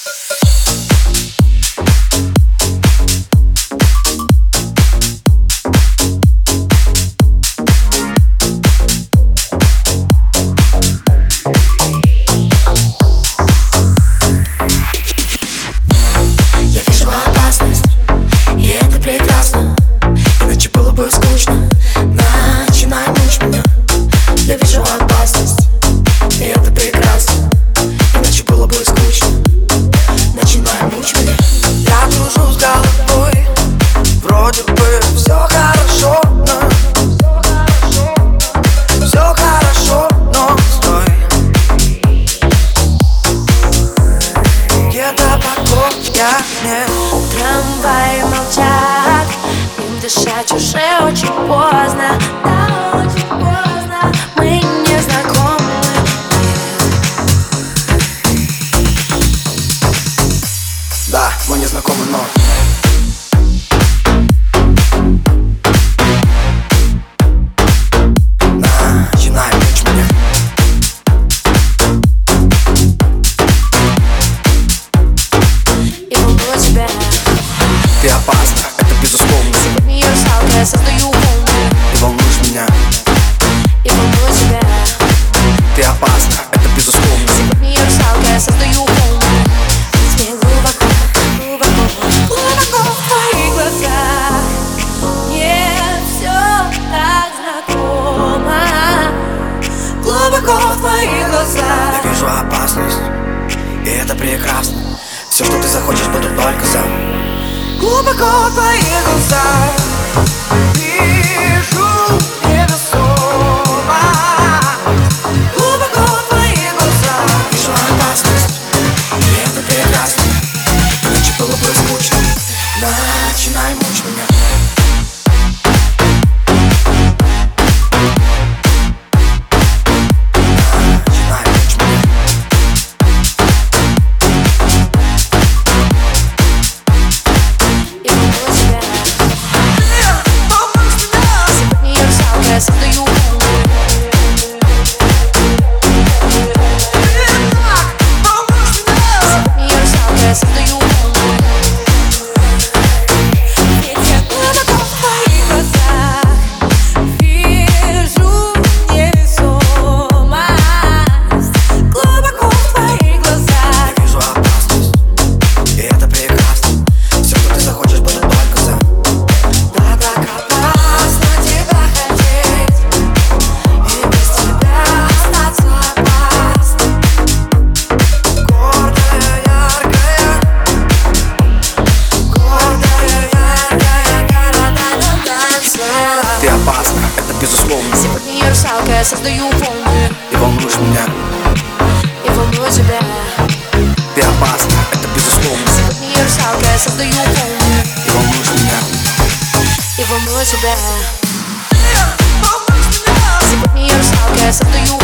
Трамваи молчат, им дышать уже очень поздно. Да, очень поздно. Мы не знакомы. Да, мы не знакомы, но начинай мучить меня. И волную тебя. Ты опасна, это безусловно. Сегодня я русалка, я создаю волны. Ты волнуешь меня. И волную тебя. Ты опасна, это безусловно. Сегодня я русалка, я создаю волны. Ведь мне глубоко, глубоко, глубоко в твоих глазах. Мне все так знакомо. Глубоко в твоих глазах. Я вижу опасность, и это прекрасно. Все, что ты захочешь, буду только за. Глубоко в твоих глазах вижу невесомо. Глубоко в твоих глазах Вижу опасность, и это прекрасно. Иначе было бы скучно. Начинай мучить меня. я создаю волны. Сегодня я русалка, я создаю волны. Ведь я глубоко в твоих глазах вижу невесомость. Глубоко в твоих глазах Я вижу опасность, и это прекрасно. Все, что ты захочешь, буду только за. Да, так опасно тебя хотеть, и без тебя остаться опасно. Гордая, яркая, города на танце. Ты опасна, это безусловно. Сегодня я русалка, я создаю волны. И волнуешь меня. И волную тебя. Ты опасна, это безусловно. Сегодня я русалка, я создаю волны. И волнуешь меня. И волную тебя. Сегодня я русалка, я создаю